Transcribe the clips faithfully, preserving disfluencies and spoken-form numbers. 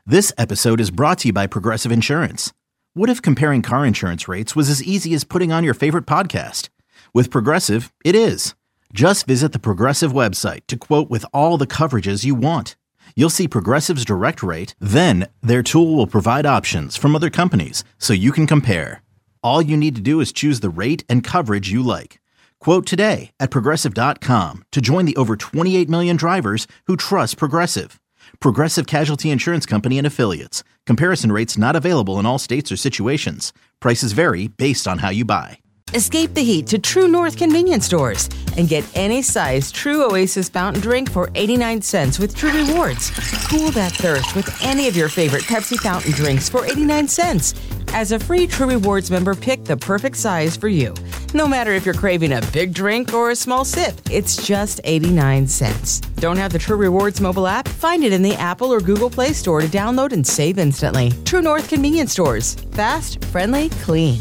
This episode is brought to you by Progressive Insurance. What if comparing car insurance rates was as easy as putting on your favorite podcast? With Progressive, it is. Just visit the Progressive website to quote with all the coverages you want. You'll see Progressive's direct rate, then their tool will provide options from other companies so you can compare. All you need to do is choose the rate and coverage you like. Quote today at progressive dot com to join the over twenty-eight million drivers who trust Progressive. Progressive Casualty Insurance Company and Affiliates. Comparison rates not available in all states or situations. Prices vary based on how you buy. Escape the heat to True North convenience stores and get any size True Oasis fountain drink for eighty-nine cents with True Rewards. Cool that thirst with any of your favorite Pepsi fountain drinks for eighty-nine cents. As a free True Rewards member, pick the perfect size for you. No matter if you're craving a big drink or a small sip, it's just eighty-nine cents. Don't have the True Rewards mobile app? Find it in the Apple or Google Play Store to download and save instantly. True North convenience stores. Fast, friendly, clean.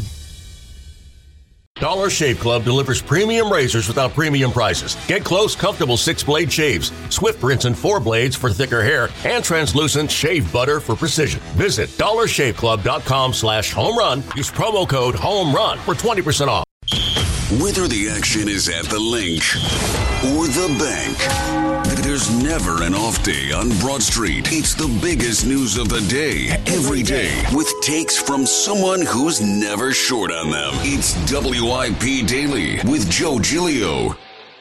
Dollar Shave Club delivers premium razors without premium prices. Get close, comfortable six-blade shaves, swift rinse and four blades for thicker hair, and translucent shave butter for precision. Visit dollar shave club dot com slash home run. Use promo code HOMERUN for twenty percent off. Whether the action is at the link or the bank, there's never an off day on Broad Street. It's the biggest news of the day, every day, with takes from someone who's never short on them. It's W I P Daily with Joe Giglio.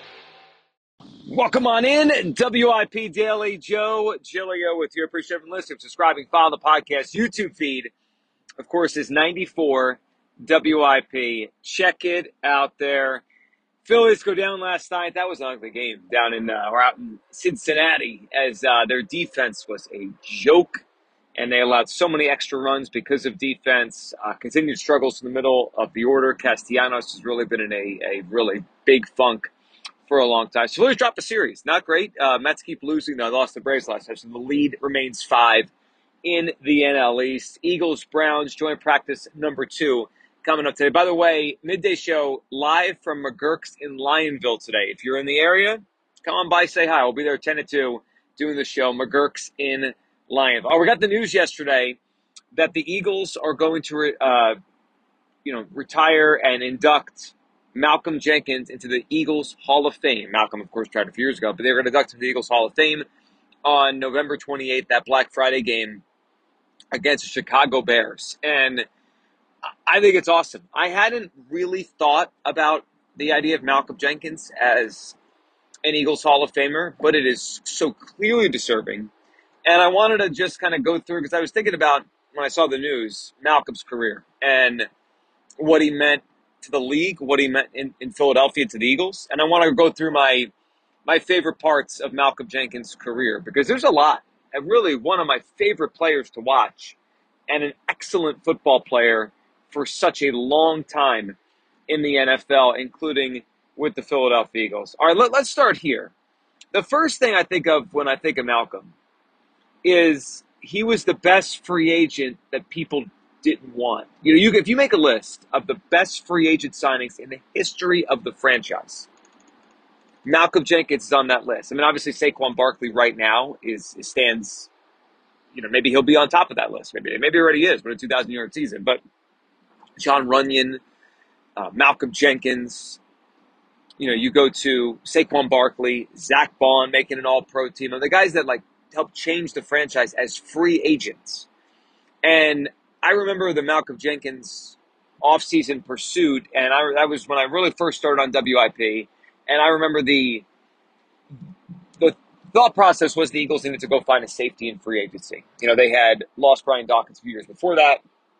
Welcome on in, W I P Daily. Joe Giglio with you. Appreciate everyone listening, subscribing, follow the podcast. YouTube feed, of course, is ninety-four W I P. Check it out there. Phillies go down last night. That was an ugly game down in uh, or out in Cincinnati, as uh, their defense was a joke, and they allowed so many extra runs because of defense. Uh, continued struggles in the middle of the order. Castellanos has really been in a, a really big funk for a long time. So Phillies dropped the series. Not great. Uh, Mets keep losing. They lost the Braves last night, so the lead remains five in the N L East. Eagles, Browns, joint practice number two coming up today. By the way, midday show live from McGurk's in Lionville today. If you're in the area, come on by, say hi. We'll be there ten to two doing the show. McGurk's in Lionville. Oh, we got the news yesterday that the Eagles are going to, re- uh, you know, retire and induct Malcolm Jenkins into the Eagles Hall of Fame. Malcolm, of course, tried a few years ago, but they're going to induct him to the Eagles Hall of Fame on November twenty-eighth, that Black Friday game against the Chicago Bears. And I think it's awesome. I hadn't really thought about the idea of Malcolm Jenkins as an Eagles Hall of Famer, but it is so clearly deserving. And I wanted to just kind of go through, because I was thinking about, when I saw the news, Malcolm's career and what he meant to the league, what he meant in, in Philadelphia to the Eagles. And I want to go through my my favorite parts of Malcolm Jenkins' career, because there's a lot. And really one of my favorite players to watch, and an excellent football player for such a long time in the N F L, including with the Philadelphia Eagles. All right, let, let's start here. The first thing I think of when I think of Malcolm is he was the best free agent that people didn't want. You know, you, if you make a list of the best free agent signings in the history of the franchise, Malcolm Jenkins is on that list. I mean, obviously Saquon Barkley right now is, is stands, you know, maybe he'll be on top of that list. Maybe, maybe he already is with a two thousand yard season, but John Runyon, uh, Malcolm Jenkins, you know, you go to Saquon Barkley, Zach Bond making an all-pro team. And the guys that, like, helped change the franchise as free agents. And I remember the Malcolm Jenkins offseason pursuit, and I, that was when I really first started on W I P. And I remember the the thought process was the Eagles needed to go find a safety in free agency. You know, they had lost Brian Dawkins a few years before that,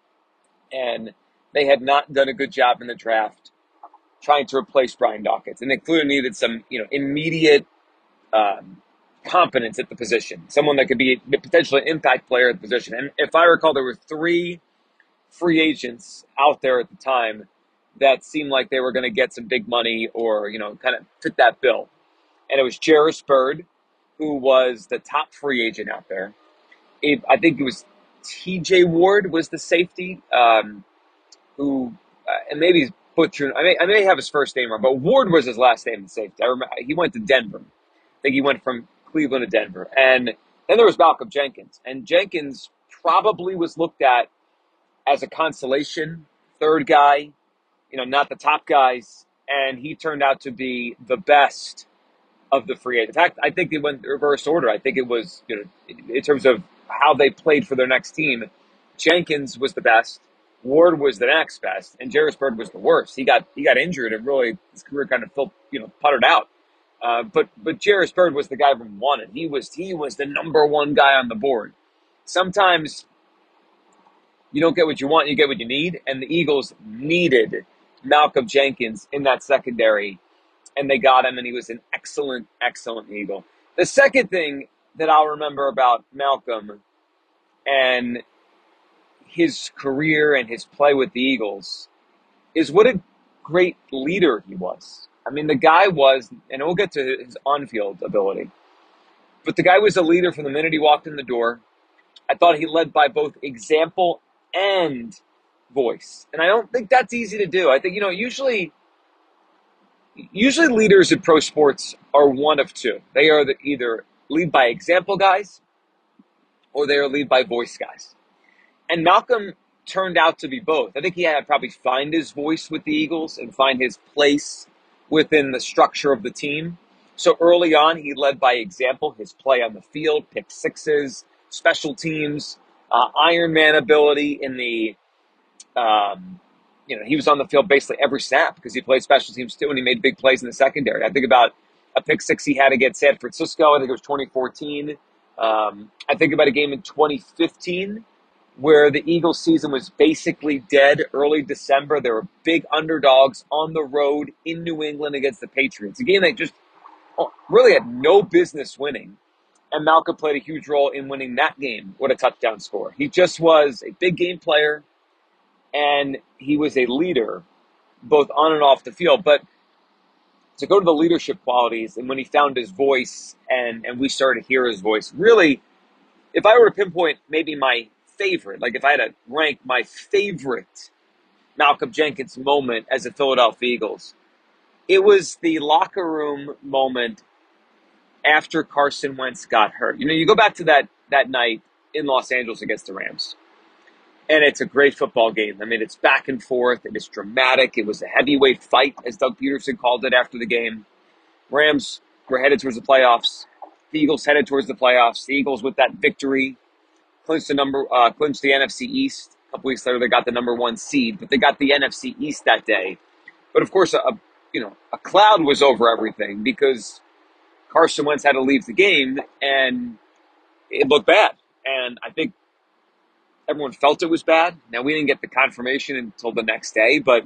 and they had not done a good job in the draft trying to replace Brian Dawkins. And they clearly needed some, you know, immediate um, competence at the position, someone that could be a potentially impact player at the position. And if I recall, there were three free agents out there at the time that seemed like they were going to get some big money or, you know, kind of fit that bill. And it was Jarris Byrd, who was the top free agent out there. It, I think it was T J Ward was the safety, um, who, uh, and maybe he's butchering, I may, I may have his first name wrong, but Ward was his last name in safety. I remember he went to Denver. I think he went from Cleveland to Denver. And Then there was Malcolm Jenkins. And Jenkins probably was looked at as a consolation third guy, you know, not the top guys. And he turned out to be the best of the free agents. In fact, I think it went reverse order. I think it was, you know, in terms of how they played for their next team, Jenkins was the best, Ward was the next best, and Jairus Byrd was the worst. He got he got injured and really his career kind of felt, you know, puttered out. Uh, but but Jairus Byrd was the guy everyone wanted. He was he was the number one guy on the board. Sometimes you don't get what you want, you get what you need, and the Eagles needed Malcolm Jenkins in that secondary, and they got him, and he was an excellent, excellent Eagle. The second thing that I'll remember about Malcolm and his career and his play with the Eagles is what a great leader he was. I mean, the guy was, and we'll get to his on-field ability, but the guy was a leader from the minute he walked in the door. I thought he led by both example and voice. And I don't think that's easy to do. I think, you know, usually, usually leaders in pro sports are one of two. They are the, either lead by example guys or they are lead by voice guys. And Malcolm turned out to be both. I think he had to probably find his voice with the Eagles and find his place within the structure of the team. So early on, he led by example, his play on the field, pick sixes, special teams, uh, Iron Man ability in the, um, you know, he was on the field basically every snap because he played special teams too, and he made big plays in the secondary. I think about a pick six he had against San Francisco. I think it was twenty fourteen. Um, I think about a game in twenty fifteen where the Eagles season was basically dead early December. They were big underdogs on the road in New England against the Patriots. A game they just really had no business winning. And Malcolm played a huge role in winning that game with a touchdown score. He just was a big game player, and he was a leader both on and off the field. But to go to the leadership qualities, and when he found his voice and, and we started to hear his voice, really, if I were to pinpoint maybe my favorite, like if I had to rank my favorite Malcolm Jenkins moment as a Philadelphia Eagles, it was the locker room moment after Carson Wentz got hurt. You know, you go back to that that night in Los Angeles against the Rams, and it's a great football game. I mean, it's back and forth, and it's dramatic. It was a heavyweight fight, as Doug Peterson called it after the game. Rams were headed towards the playoffs. The Eagles headed towards the playoffs. The Eagles, with that victory, clinched the number, uh, clinched the N F C East. A couple weeks later, they got the number one seed, but they got the N F C East that day. But of course, a, a you know a cloud was over everything because Carson Wentz had to leave the game, and it looked bad. And I think everyone felt it was bad. Now, we didn't get the confirmation until the next day, but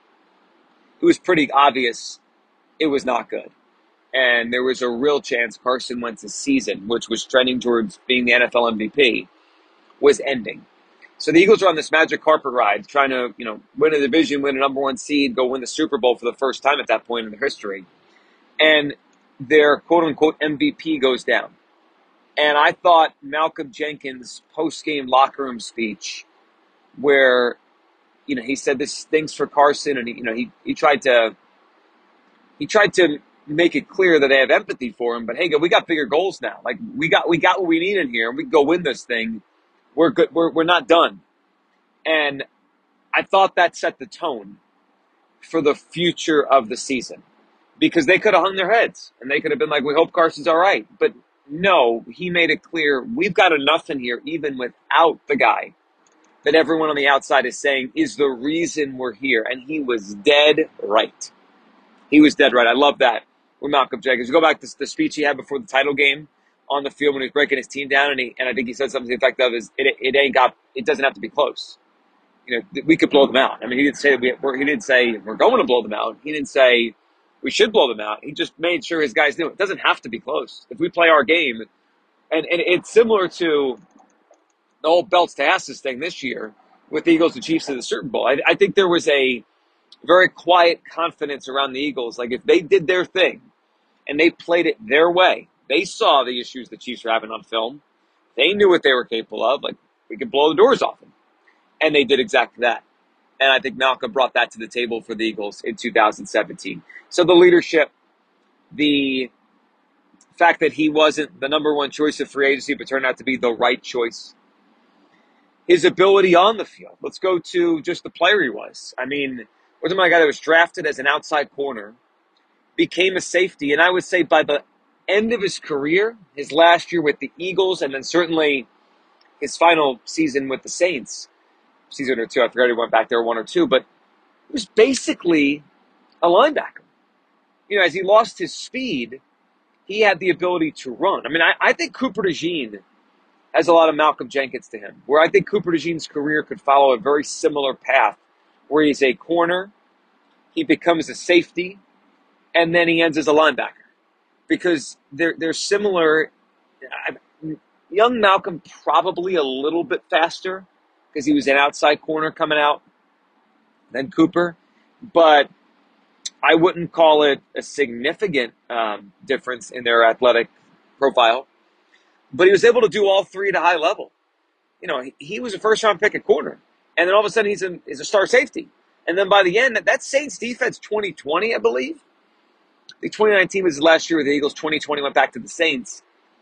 it was pretty obvious it was not good. And there was a real chance Carson Wentz's season, which was trending towards being the N F L M V P, was ending. So the Eagles are on this magic carpet ride, trying to, you know, win a division, win a number one seed, go win the Super Bowl for the first time at that point in their history. And their quote-unquote M V P goes down. And I thought Malcolm Jenkins' post-game locker room speech where, you know, he said this stinks for Carson, and, he, you know, he, he tried to he tried to make it clear that they have empathy for him, but hey, we got bigger goals now. Like, we got we got what we need in here, and we can go win this thing. We're good. We're, we're not done. And I thought that set the tone for the future of the season. Because they could have hung their heads, and they could have been like, we hope Carson's all right. But no, he made it clear, we've got enough in here, even without the guy, that everyone on the outside is saying is the reason we're here. And he was dead right. He was dead right. I love that with Malcolm Jenkins. You go back to the speech he had before the title game on the field when he was breaking his team down, and, he, and I think he said something to the effect of, is, it, it ain't got, it doesn't have to be close. You know, we could blow them out. I mean, he didn't say, we, he didn't say we're going to blow them out. He didn't say we should blow them out. He just made sure his guys knew it doesn't have to be close. If we play our game, and, and it's similar to the whole belts to asses thing this year with the Eagles and Chiefs in the Super Bowl. I, I think there was a very quiet confidence around the Eagles. Like, if they did their thing and they played it their way, they saw the issues the Chiefs were having on film. They knew what they were capable of. Like, we could blow the doors off them. And they did exactly that. And I think Malcolm brought that to the table for the Eagles in two thousand seventeen. So the leadership, the fact that he wasn't the number one choice of free agency, but turned out to be the right choice. His ability on the field. Let's go to just the player he was. I mean, we're talking about a guy that was drafted as an outside corner, became a safety, and I would say by the end of his career, his last year with the Eagles, and then certainly his final season with the Saints, season or two, I forgot he went back there, one or two, but he was basically a linebacker. You know, as he lost his speed, he had the ability to run. I mean, I, I think Cooper DeJean has a lot of Malcolm Jenkins to him, where I think Cooper DeJean's career could follow a very similar path, where he's a corner, he becomes a safety, and then he ends as a linebacker. Because they're, they're similar. Young Malcolm probably a little bit faster because he was an outside corner coming out than Cooper. But I wouldn't call it a significant um, difference in their athletic profile. But he was able to do all three at a high level. You know, he, he was a first-round pick at corner. And then all of a sudden he's a, he's a star safety. And then by the end, that, that Saints defense, twenty twenty, I believe. The twenty nineteen was his last year with the Eagles. twenty twenty went back to the Saints.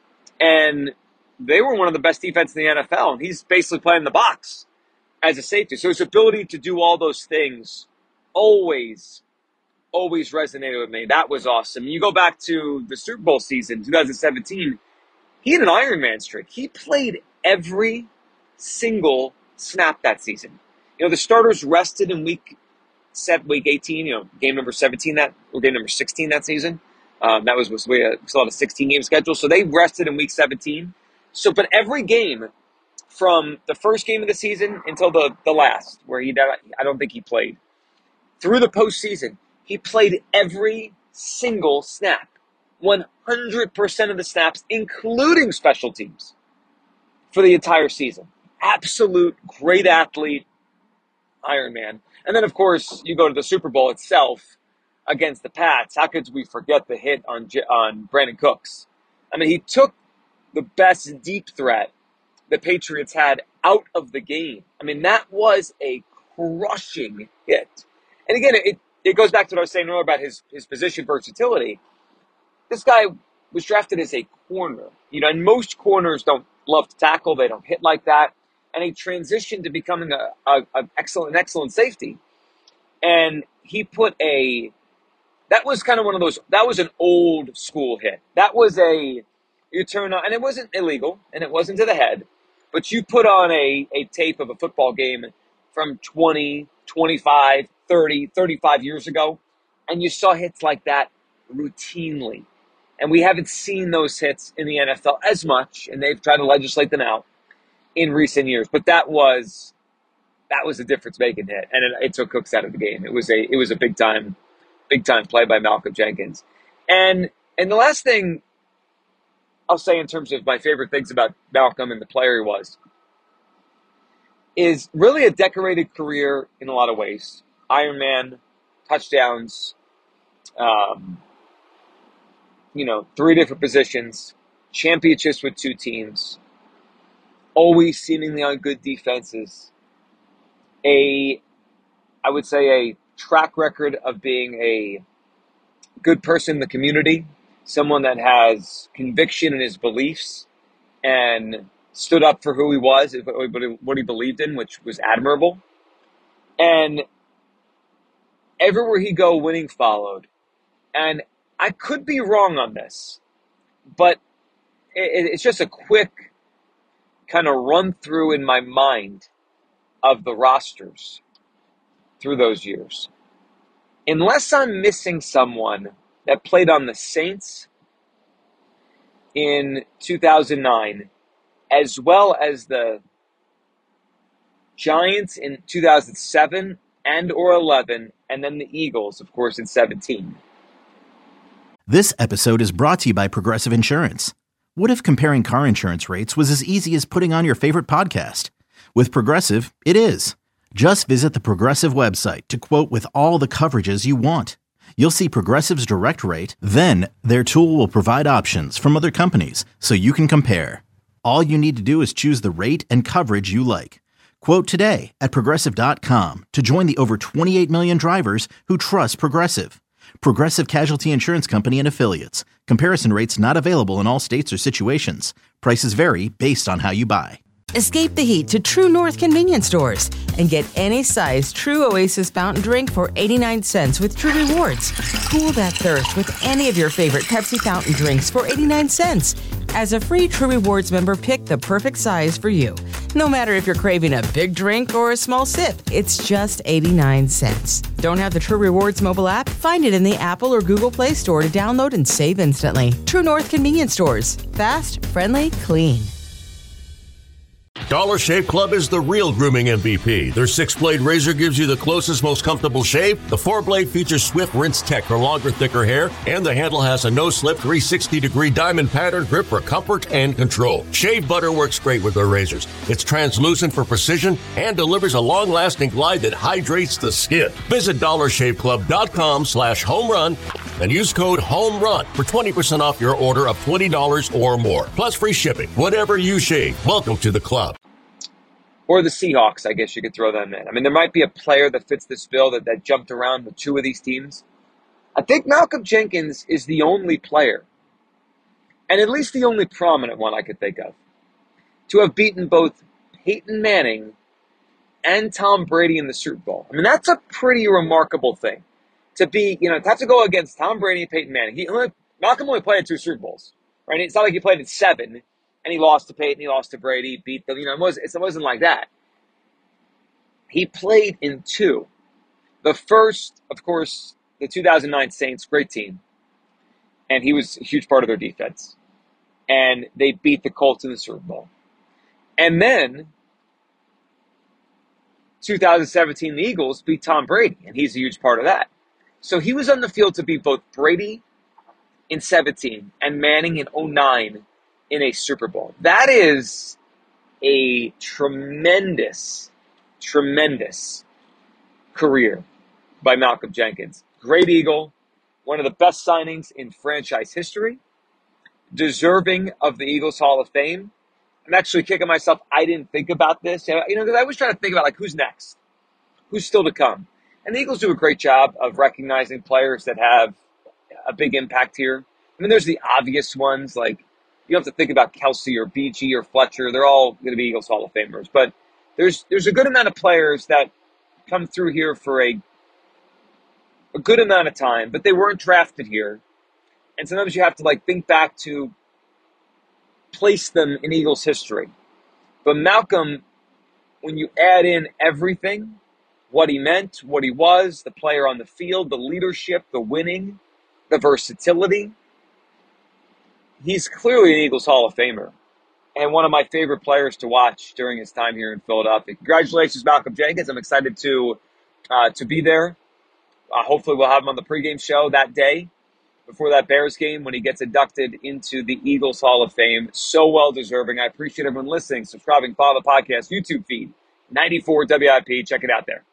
And they were one of the best defenses in the N F L. And he's basically playing the box as a safety. So his ability to do all those things always, always resonated with me. That was awesome. You go back to the Super Bowl season, twenty seventeen, he had an Iron Man streak. He played every single snap that season. You know, the starters rested in week Set week eighteen, you know, game number seventeen that or game number sixteen that season. Um, that was was we still had a sixteen game schedule, so they rested in week seventeen. So, but every game from the first game of the season until the the last, where he I don't think he played through the postseason, he played every single snap, one hundred percent of the snaps, including special teams, for the entire season. Absolute great athlete, Iron Man. And then, of course, you go to the Super Bowl itself against the Pats. How could we forget the hit on on Brandon Cooks? I mean, he took the best deep threat the Patriots had out of the game. I mean, that was a crushing hit. And again, it, it goes back to what I was saying earlier about his, his position versatility. This guy was drafted as a corner. You know, and most corners don't love to tackle. They don't hit like that. And he transitioned to becoming a, a, a excellent, an excellent safety. And he put a, that was kind of one of those, that was an old school hit. That was a, you turn on, and it wasn't illegal, and it wasn't to the head, but you put on a, a tape of a football game from twenty, twenty-five, thirty, thirty-five years ago, and you saw hits like that routinely. And we haven't seen those hits in the N F L as much, and they've tried to legislate them out in recent years, but that was that was a difference-making hit, and it, it took Cooks out of the game. It was a it was a big time, big time play by Malcolm Jenkins, and and the last thing I'll say in terms of my favorite things about Malcolm and the player he was is really a decorated career in a lot of ways. Iron Man, touchdowns, um, you know, three different positions, championships with two teams. Always seemingly on good defenses, a, I would say a track record of being a good person in the community, someone that has conviction in his beliefs and stood up for who he was, what he believed in, which was admirable. And everywhere he go, winning followed. And I could be wrong on this, but it's just a quick kind of run through in my mind of the rosters through those years. Unless I'm missing someone that played on the Saints in two thousand nine, as well as the Giants in two thousand seven and or eleven, and then the Eagles, of course, in seventeen. This episode is brought to you by Progressive Insurance. What if comparing car insurance rates was as easy as putting on your favorite podcast? With Progressive, it is. Just visit the Progressive website to quote with all the coverages you want. You'll see Progressive's direct rate, then their tool will provide options from other companies so you can compare. All you need to do is choose the rate and coverage you like. Quote today at Progressive dot com to join the over twenty-eight million drivers who trust Progressive. Progressive Casualty Insurance Company and Affiliates. Comparison rates not available in all states or situations. Prices vary based on how you buy. Escape the heat to True North convenience stores and get any size True Oasis fountain drink for eighty-nine cents with True Rewards. Cool that thirst with any of your favorite Pepsi fountain drinks for eighty-nine cents. As a free True Rewards member, pick the perfect size for you. No matter if you're craving a big drink or a small sip, it's just eighty-nine cents. Don't have the True Rewards mobile app? Find it in the Apple or Google Play Store to download and save instantly. True North convenience stores. Fast, friendly, clean. Dollar Shave Club is the real grooming M V P. Their six-blade razor gives you the closest, most comfortable shave. The four-blade features swift rinse tech for longer, thicker hair. And the handle has a no-slip three hundred sixty degree diamond pattern grip for comfort and control. Shave butter works great with their razors. It's translucent for precision and delivers a long-lasting glide that hydrates the skin. Visit dollar shave club dot com slash home run and use code HOMERUN for twenty percent off your order of twenty dollars or more. Plus free shipping. Whatever you shave, welcome to the club. Or the Seahawks, I guess you could throw them in. I mean, there might be a player that fits this bill that, that jumped around with two of these teams. I think Malcolm Jenkins is the only player, and at least the only prominent one I could think of, to have beaten both Peyton Manning and Tom Brady in the Super Bowl. I mean, that's a pretty remarkable thing. To be, you know, to have to go against Tom Brady and Peyton Manning. He only, Malcolm only played in two Super Bowls, right? It's not like he played in seven. And he lost to Peyton, he lost to Brady, beat them. You know, it, was, it wasn't like that. He played in two. The first, of course, the two thousand nine Saints, great team. And he was a huge part of their defense. And they beat the Colts in the Super Bowl. And then, two thousand seventeen, the Eagles beat Tom Brady. And he's a huge part of that. So he was on the field to beat both Brady in seventeen and Manning in oh nine. In a Super Bowl. That is a tremendous, tremendous career by Malcolm Jenkins. Great Eagle, one of the best signings in franchise history, deserving of the Eagles Hall of Fame. I'm actually kicking myself. I didn't think about this, you know, because I was trying to think about, like, who's next? Who's still to come? And the Eagles do a great job of recognizing players that have a big impact here. I mean, there's the obvious ones, like, you don't have to think about Kelsey or B G or Fletcher. They're all going to be Eagles Hall of Famers. But there's there's a good amount of players that come through here for a, a good amount of time, but they weren't drafted here. And sometimes you have to, like, think back to place them in Eagles history. But Malcolm, when you add in everything, what he meant, what he was, the player on the field, the leadership, the winning, the versatility, he's clearly an Eagles Hall of Famer and one of my favorite players to watch during his time here in Philadelphia. Congratulations, Malcolm Jenkins. I'm excited to uh, to be there. Uh, hopefully we'll have him on the pregame show that day before that Bears game when he gets inducted into the Eagles Hall of Fame. So well-deserving. I appreciate everyone listening, subscribing, follow the podcast, YouTube feed, ninety-four W I P. Check it out there.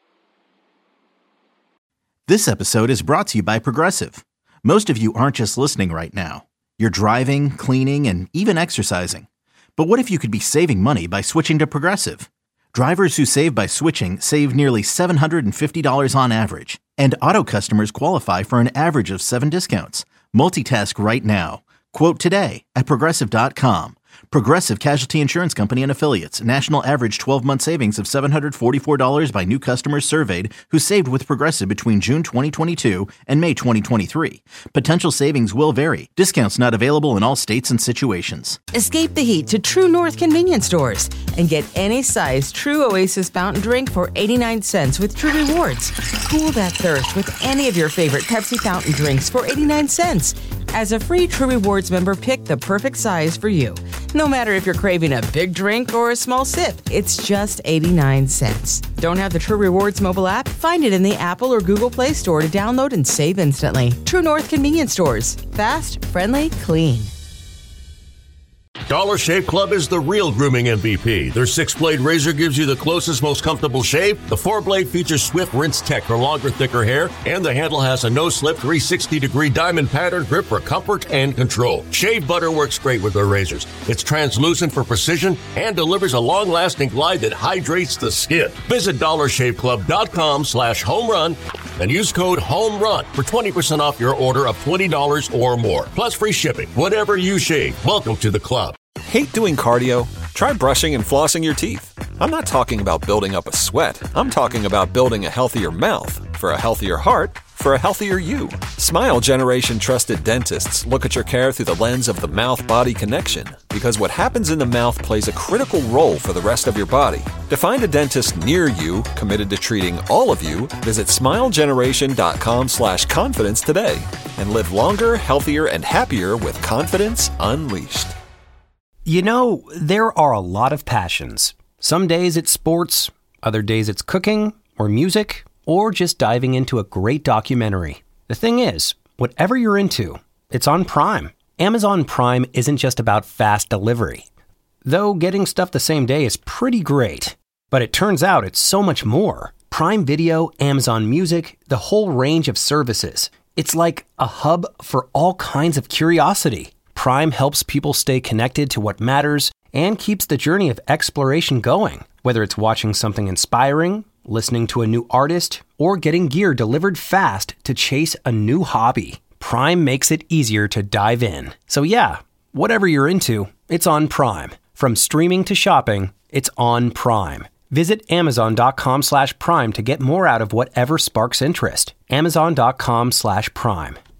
This episode is brought to you by Progressive. Most of you aren't just listening right now. You're driving, cleaning, and even exercising. But what if you could be saving money by switching to Progressive? Drivers who save by switching save nearly seven hundred fifty dollars on average. And auto customers qualify for an average of seven discounts. Multitask right now. Quote today at Progressive dot com. Progressive Casualty Insurance Company and Affiliates. National average twelve-month savings of seven hundred forty-four dollars by new customers surveyed who saved with Progressive between June twenty twenty-two and May twenty twenty-three. Potential savings will vary. Discounts not available in all states and situations. Escape the heat to True North convenience stores and get any size True Oasis fountain drink for eighty-nine cents with True Rewards. Cool that thirst with any of your favorite Pepsi fountain drinks for eighty-nine cents. As a free True Rewards member, pick the perfect size for you. No matter if you're craving a big drink or a small sip, it's just eighty-nine cents. Don't have the True Rewards mobile app? Find it in the Apple or Google Play Store to download and save instantly. True North convenience stores. Fast, friendly, clean. Dollar Shave Club is the real grooming M V P. Their six-blade razor gives you the closest, most comfortable shave. The four-blade features swift rinse tech for longer, thicker hair. And the handle has a no-slip three hundred sixty degree diamond pattern grip for comfort and control. Shave butter works great with their razors. It's translucent for precision and delivers a long-lasting glide that hydrates the skin. Visit dollar shave club dot com slash home run and use code HOMERUN for twenty percent off your order of twenty dollars or more, plus free shipping. Whatever you shave, welcome to the club. Hate doing cardio? Try brushing and flossing your teeth. I'm not talking about building up a sweat. I'm talking about building a healthier mouth for a healthier heart for a healthier you. Smile Generation trusted dentists look at your care through the lens of the mouth-body connection, because what happens in the mouth plays a critical role for the rest of your body. To find a dentist near you committed to treating all of you, visit smilegeneration.com slash confidence today and live longer, healthier, and happier with confidence unleashed. You know, there are a lot of passions. Some days it's sports, other days it's cooking or music, or just diving into a great documentary. The thing is, whatever you're into, it's on Prime. Amazon Prime isn't just about fast delivery. Though getting stuff the same day is pretty great. But it turns out it's so much more. Prime Video, Amazon Music, the whole range of services. It's like a hub for all kinds of curiosity. Prime helps people stay connected to what matters and keeps the journey of exploration going. Whether it's watching something inspiring, listening to a new artist, or getting gear delivered fast to chase a new hobby, Prime makes it easier to dive in. So yeah, whatever you're into, it's on Prime. From streaming to shopping, it's on Prime. Visit amazon.com slash prime to get more out of whatever sparks interest. Amazon.com slash prime.